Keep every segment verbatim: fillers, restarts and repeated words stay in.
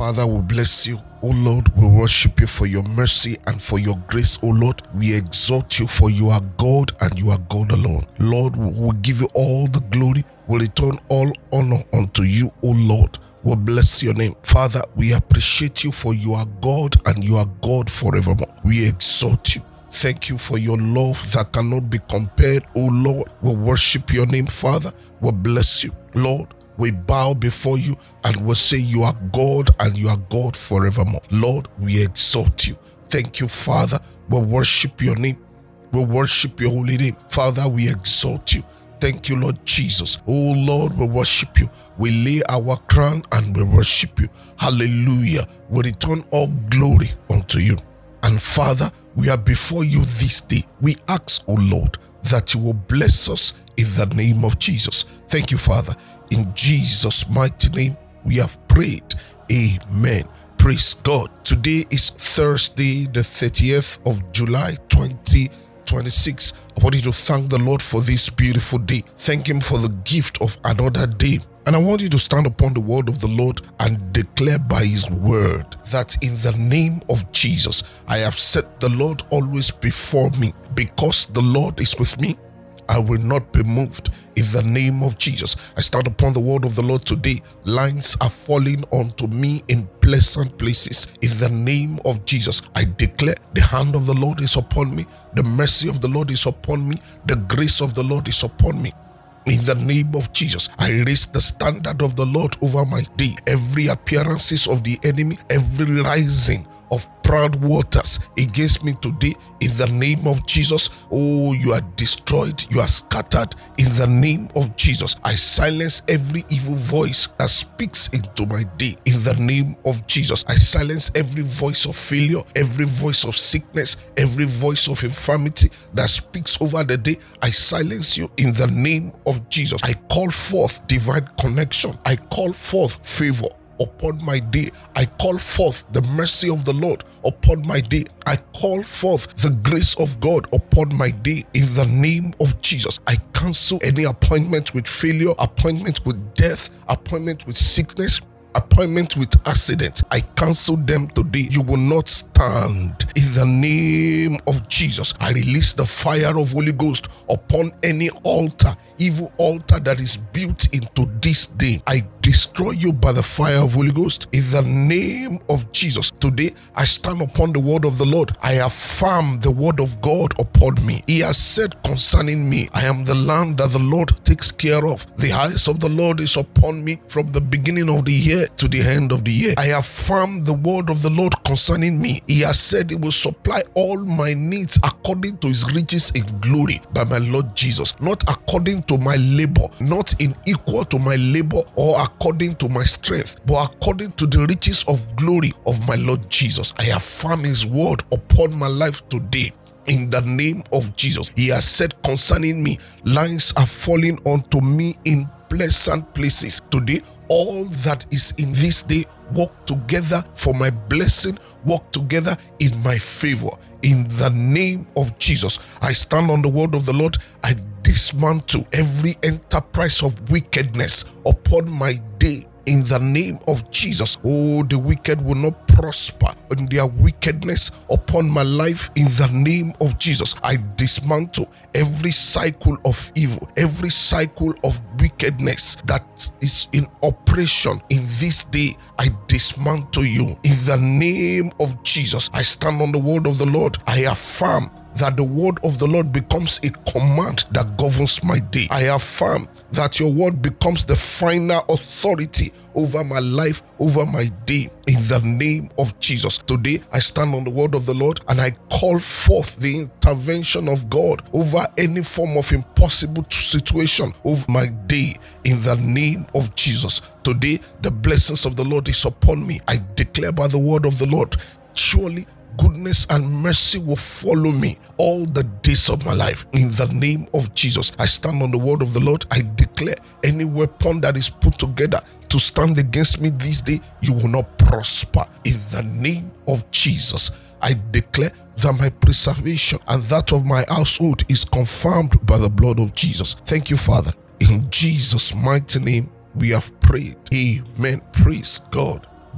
Father, we bless you. O Lord, we worship you for your mercy and for your grace, O Lord. We exalt you for you are God and you are God alone. Lord, we will give you all the glory. We'll return all honor unto you, O Lord. We'll bless your name. Father, we appreciate you for you are God and you are God forevermore. We exalt you. Thank you for your love that cannot be compared, O Lord. We worship your name, Father. We bless you, Lord. We bow before you and we say you are God and you are God forevermore. Lord, we exalt you. Thank you, Father. We worship your name. We worship your holy name. Father, we exalt you. Thank you, Lord Jesus. Oh, Lord, we worship you. We lay our crown and we worship you. Hallelujah. We return all glory unto you. And Father, we are before you this day. We ask, oh Lord, that you will bless us in the name of Jesus. Thank you, Father. In Jesus' mighty name, we have prayed. Amen. Praise God. Today is Thursday, the thirtieth of July, twenty twenty-six. I want you to thank the Lord for this beautiful day. Thank him for the gift of another day. And I want you to stand upon the word of the Lord and declare by his word that in the name of Jesus, I have set the Lord always before me. Because the Lord is with me, I will not be moved. In the name of Jesus, I stand upon the word of the Lord today. Lines are falling onto me in pleasant places. In the name of Jesus, I declare the hand of the Lord is upon me. The mercy of the Lord is upon me. The grace of the Lord is upon me. In the name of Jesus, I raise the standard of the Lord over my day. Every appearances of the enemy, every rising of proud waters against me today, in the name of Jesus, oh, you are destroyed, you are scattered. In the name of Jesus, I silence every evil voice that speaks into my day. In the name of Jesus, I silence every voice of failure, every voice of sickness, every voice of infirmity that speaks over the day. I silence you in the name of Jesus. I call forth divine connection. I call forth favor upon my day. I call forth the mercy of the Lord upon my day. I call forth the grace of God upon my day. In the name of Jesus, I cancel any appointment with failure, appointment with death, appointment with sickness, appointment with accident. I cancel them today. You will not stand. In the name of Jesus, I release the fire of Holy Ghost upon any altar, evil altar that is built into this day. I destroy you by the fire of Holy Ghost. In the name of Jesus, today I stand upon the word of the Lord. I affirm the word of God upon me. He has said concerning me, I am the land that the Lord takes care of. The eyes of the Lord is upon me from the beginning of the year to the end of the year. I affirm the word of the Lord concerning me. He has said he will supply all my needs according to his riches in glory by my Lord Jesus, not according to my labor, not in equal to my labor or according to my strength, but according to the riches of glory of my Lord Jesus. I affirm his word upon my life today. In the name of Jesus, he has said concerning me, lines are falling onto me in pleasant places. Today, all that is in this day work together for my blessing, work together in my favor. In the name of Jesus, I stand on the word of the Lord. I dismantle every enterprise of wickedness upon my day. In the name of Jesus, oh, the wicked will not prosper in their wickedness upon my life. In the name of Jesus, I dismantle every cycle of evil, every cycle of wickedness that is in operation in this day. I dismantle you. In the name of Jesus, I stand on the word of the Lord. I affirm that the word of the Lord becomes a command that governs my day. I affirm that your word becomes the final authority over my life, over my day. In the name of Jesus, today I stand on the word of the Lord and I call forth the intervention of God over any form of impossible situation over my day. In the name of Jesus, today the blessings of the Lord is upon me. I declare by the word of the Lord, surely goodness and mercy will follow me all the days of my life. In the name of Jesus, I stand on the word of the Lord. I declare any weapon that is put together to stand against me this day, you will not prosper. In the name of Jesus, I declare that my preservation and that of my household is confirmed by the blood of Jesus. Thank you, Father. In Jesus' mighty name, we have prayed. Amen. Praise God.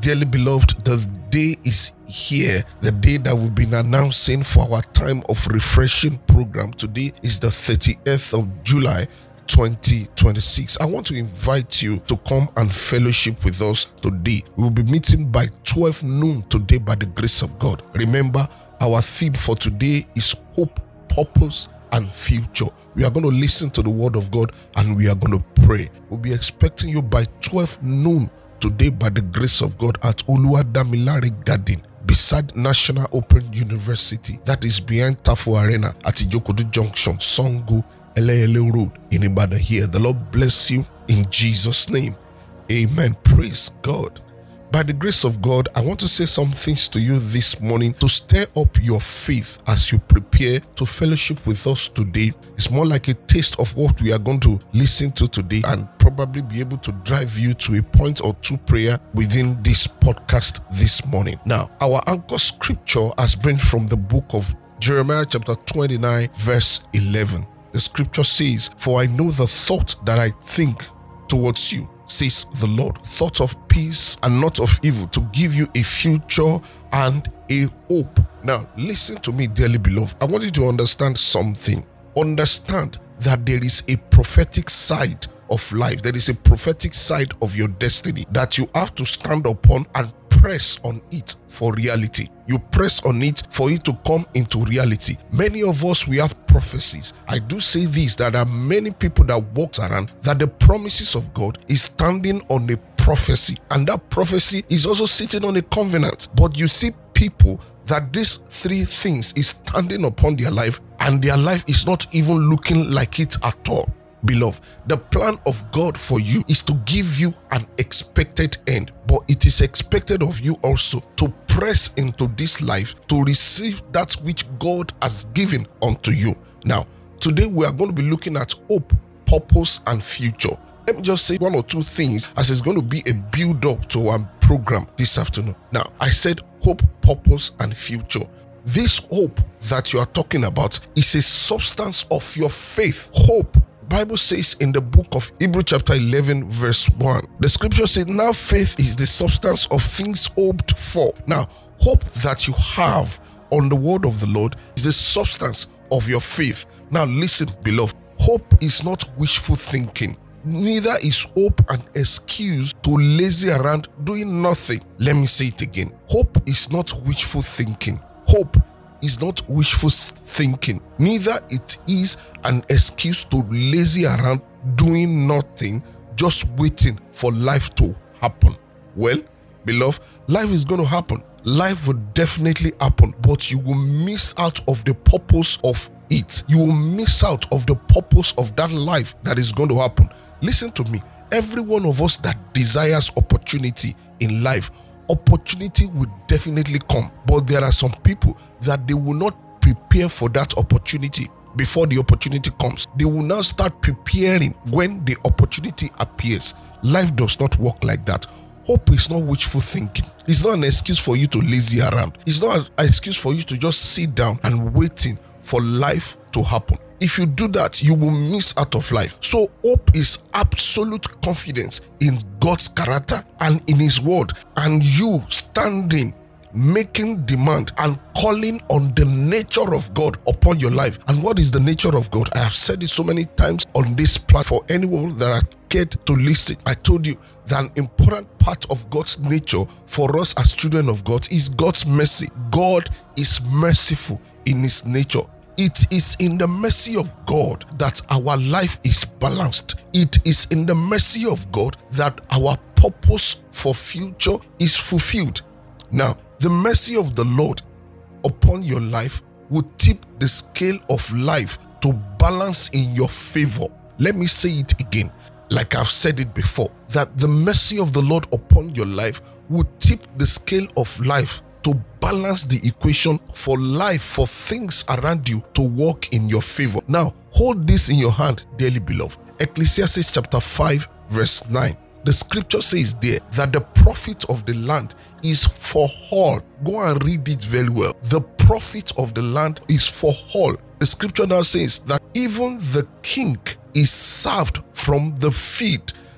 Dearly beloved, the day is here, the day that we've been announcing for our time of refreshing program. Today is the thirtieth of July, twenty twenty-six. I want to invite you to come and fellowship with us today. We will be meeting by twelve noon today by the grace of God. Remember, our theme for today is hope, purpose, and future. We are going to listen to the word of God and we are going to pray. We'll be expecting you by twelve noon today by the grace of God at Oluwadamilare Garden beside National Open University. That is behind Tafo Arena at Ijokodu Junction, Songo, Eleyele Road in Ibadan here. The Lord bless you in Jesus' name. Amen. Praise God. By the grace of God, I want to say some things to you this morning to stir up your faith as you prepare to fellowship with us today. It's more like a taste of what we are going to listen to today and probably be able to drive you to a point or two prayer within this podcast this morning. Now, our anchor scripture has been from the book of Jeremiah chapter twenty-nine verse eleven. The scripture says, "For I know the thought that I think towards you, says the Lord, thought of peace and not of evil, to give you a future and a hope." Now, listen to me, dearly beloved. I want you to understand something. Understand that there is a prophetic side of life. There is a prophetic side of your destiny that you have to stand upon and press on it for reality. You press on it for it to come into reality. Many of us, we have prophecies. I do say this, that there are many people that walk around that the promises of God is standing on a prophecy, and that prophecy is also sitting on a covenant. But you see people that these three things is standing upon their life, and their life is not even looking like it at all. Beloved, the plan of God for you is to give you an expected end, but it is expected of you also to press into this life to receive that which God has given unto you. Now, today we are going to be looking at hope, purpose, and future. Let me just say one or two things as it's going to be a build-up to our program this afternoon. Now, I said hope, purpose, and future. This hope that you are talking about is a substance of your faith. Hope. Bible says in the book of Hebrews chapter eleven verse one, the scripture says, "Now faith is the substance of things hoped for." Now, hope that you have on the word of the Lord is the substance of your faith. Now listen, beloved, hope is not wishful thinking. Neither is hope an excuse to lazy around doing nothing. Let me say it again. Hope is not wishful thinking. Hope is not wishful thinking. Neither it is an excuse to lazy around doing nothing, just waiting for life to happen. Well, beloved, life is going to happen. Life will definitely happen, but you will miss out of the purpose of it. You will miss out of the purpose of that life that is going to happen. Listen to me. Every one of us that desires opportunity in life, opportunity will definitely come, but there are some people that they will not prepare for that opportunity before the opportunity comes. They will now start preparing when the opportunity appears. Life does not work like that. Hope is not wishful thinking. It's not an excuse for you to lazy around. It's not an excuse for you to just sit down and waiting for life to happen. If you do that, you will miss out of life. So hope is absolute confidence in God's character and in His word, and you standing, making demand and calling on the nature of God upon your life. And what is the nature of God? I have said it so many times on this platform. For anyone that I cared to listen, I told you that an important part of God's nature for us as children of God is God's mercy. God is merciful in His nature. It is in the mercy of God that our life is balanced. It is in the mercy of God that our purpose for future is fulfilled. Now, the mercy of the Lord upon your life will tip the scale of life to balance in your favor. Let me say it again, like I've said it before, that the mercy of the Lord upon your life will tip the scale of life to balance the equation for life, for things around you to work in your favor. Now, hold this in your hand, dearly beloved. Ecclesiastes chapter five, verse nine. The scripture says there that the profit of the land is for all. Go and read it very well. The profit of the land is for all. The scripture now says that even the king is served from the field.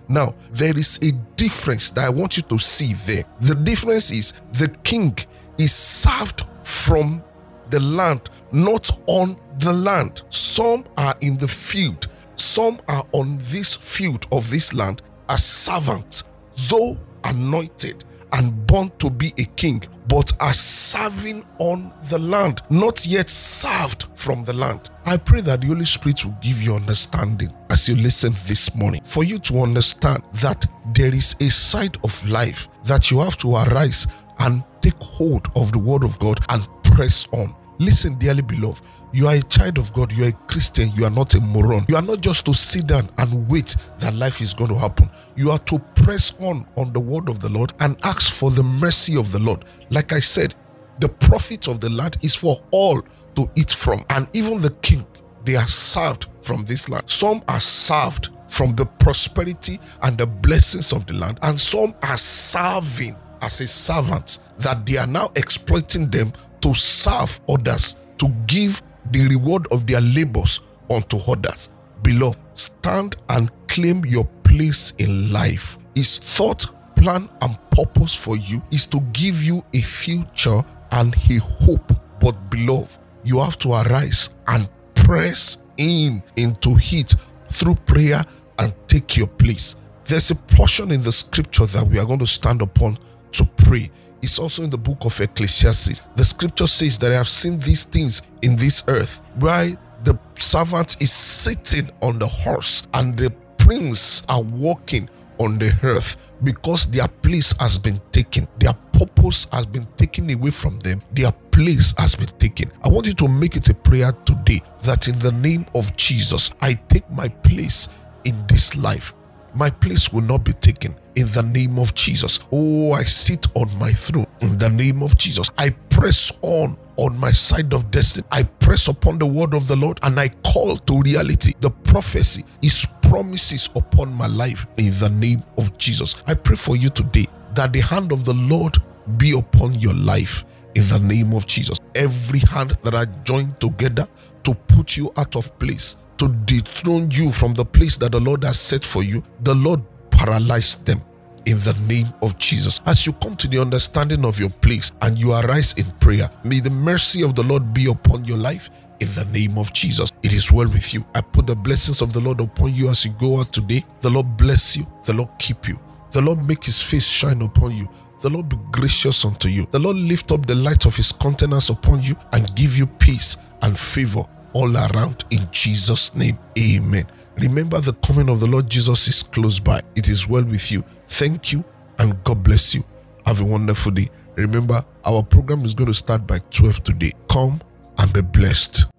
Now, there is a difference that I want you to see there. The difference is the king is served from the land, not on the land. Some are in the field. Some are on this field of this land as servants, though anointed and born to be a king, but are serving on the land, not yet served from the land. I pray that the Holy Spirit will give you understanding as you listen this morning, for you to understand that there is a side of life that you have to arise and take hold of the word of God and press on. Listen, dearly beloved, you are a child of God, you are a Christian, you are not a moron. You are not just to sit down and wait that life is going to happen. You are to press on on the word of the Lord and ask for the mercy of the Lord. Like I said, the profit of the land is for all to eat from, and even the king, they are served from this land. Some are served from the prosperity and the blessings of the land, and some are serving as a servant that they are now exploiting them to serve others, to give the reward of their labors unto others. Beloved, stand and claim your place in life. His thought, plan, and purpose for you is to give you a future and a hope. But beloved, you have to arise and press in into it through prayer and take your place. There's a portion in the scripture that we are going to stand upon to pray. It's also in the book of Ecclesiastes. The scripture says that I have seen these things in this earth, where the servant is sitting on the horse and the prince are walking on the earth, because their place has been taken. Their purpose has been taken away from them. Their place has been taken. I want you to make it a prayer today that in the name of Jesus, I take my place in this life. My place will not be taken in the name of Jesus. Oh, I sit on my throne in the name of Jesus. I press on on my side of destiny. I press upon the word of the Lord and I call to reality the prophecy, His promises upon my life in the name of Jesus. I pray for you today that the hand of the Lord be upon your life in the name of Jesus. Every hand that are joined together to put you out of place, to dethrone you from the place that the Lord has set for you, the Lord paralyze them in the name of Jesus. As you come to the understanding of your place and you arise in prayer, may the mercy of the Lord be upon your life in the name of Jesus. It is well with you. I put the blessings of the Lord upon you as you go out today. The Lord bless you. The Lord keep you. The Lord make His face shine upon you. The Lord be gracious unto you. The Lord lift up the light of His countenance upon you and give you peace and favor all around in Jesus' name. Amen. Remember, the coming of the Lord Jesus is close by. It is well with you. Thank you and God bless you. Have a wonderful day. Remember, our program is going to start by twelve today. Come and be blessed.